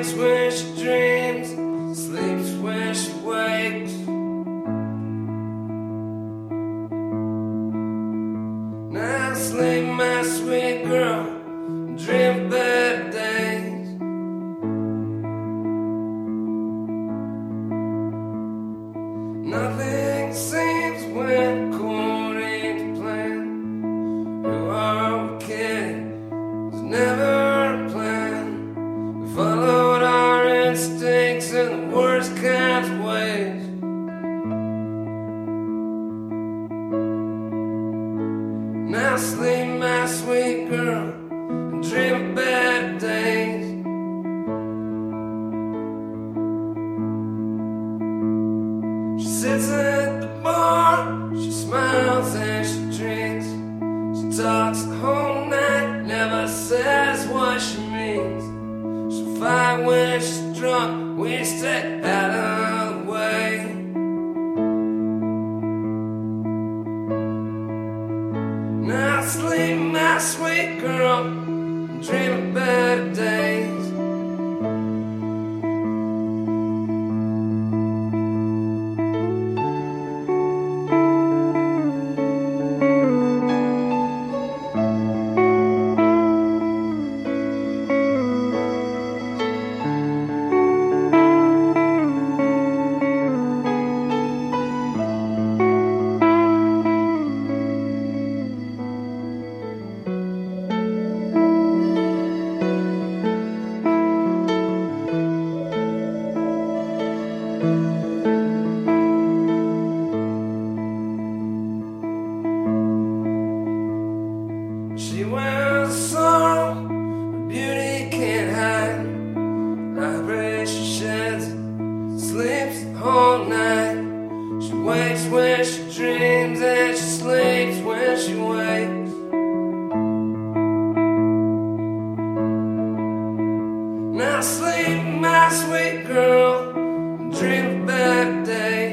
wakes when she dreams, sleeps when she wakes. Now sleep, my sweet girl, dream of better days. Nothing seems when according to plan. You are a kid, there's never a plan. We followed our instincts in the worst kinds of ways. Now sleep, my sweet girl, and dream of better days. She sits at the bar, she smiles and she drinks. She talks the whole night, never says what she means. She'll fight when she's drunk, we stay out of the way. Now sleep, my sweet girl, and dream of better days. She wears sorrow, her beauty can't hide. Vibration sheds, sleeps the whole night. She wakes when she dreams and she sleeps when she wakes. Now sleep, my sweet girl, and dream of better days.